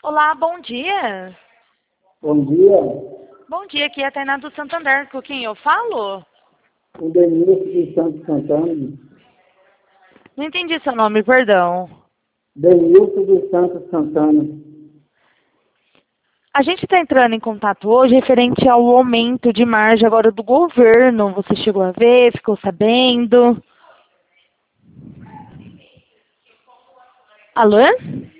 Olá, bom dia. Bom dia, Bom dia, aqui é a Tainá do Santander. Com quem eu falo? o Denilson de Santo Santana. Não entendi seu nome, perdão. Denilson de Santo Santana. A gente está entrando em contato hoje referente ao aumento de margem agora do governo. Você chegou a ver, ficou sabendo? Alô?